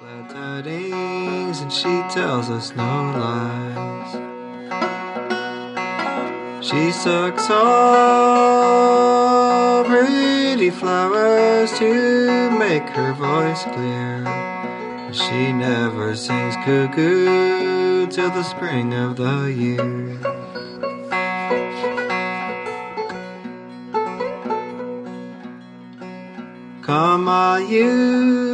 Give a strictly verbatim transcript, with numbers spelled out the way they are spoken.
glad tidings, and she tells us no lies. She sucks all pretty flowers to make her voice clear. She never sings cuckoo till the spring of the year. Come all you